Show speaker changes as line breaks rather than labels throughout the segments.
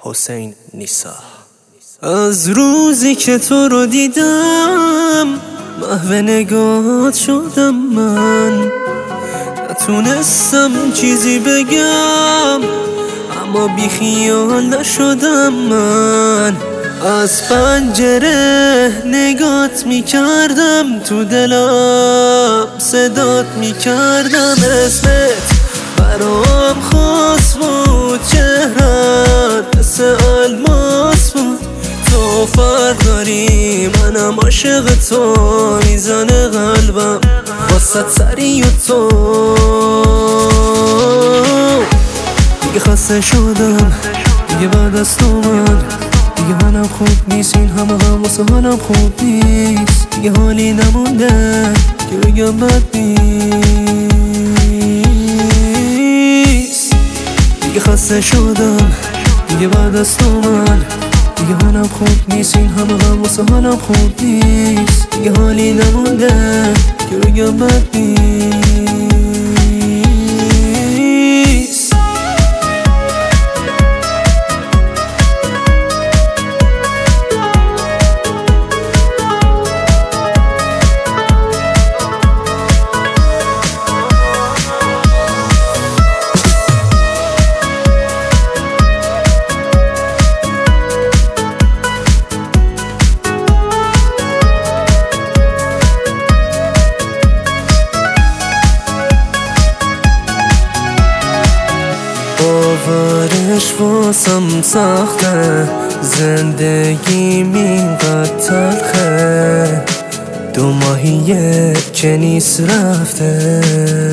حسین نیسا. از روزی که تو رو دیدم محو نگات شدم، من نتونستم چیزی بگم اما بی خیال نشدم. من از پنجره نگات میکردم، تو دلم صدات میکردم. اسمت برام خاص بود، چهرت مثل الماس بود. تو فرق داری، منم عاشق تو، میزنه قلبم واسه سری و تو. دیگه خسته شدم، دیگه بعد از تو دیگه حالم خوب نیست، این همه غم واسه حالم خوب نیست. دیگه حالی نمونده که بگم بد نیست. دیگه خسته شدم، دیگه بعد از تو دیگه حالم خوب نیست، این همه غم واسه حالم خوب نیست. دیگه حالی نمونده که بگم بد نیست. باورش واسم سخته، زندگیم اینقدر تلخه، 2 ماهیه که نیست رفته.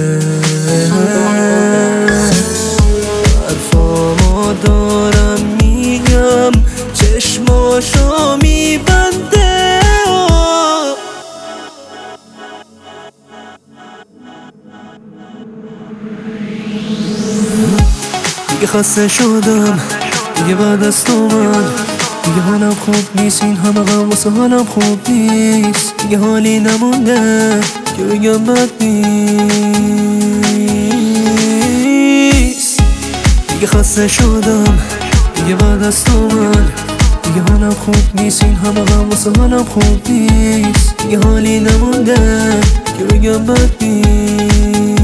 حرفامو دارم میگم، چشماشو میبنده. دیگه خسته شدم، دیگه بعد از تو دیگه حالم خوب نیست، این همه غم واسه حالم خوب نیست. دیگه حالی نمونده که بگم بد نیست. دیگه خسته شدم، دیگه بعد از تو دیگه حالم خوب نیست، این همه غم واسه حالم خوب نیست. دیگه حالی نمونده که بگم بد نیست.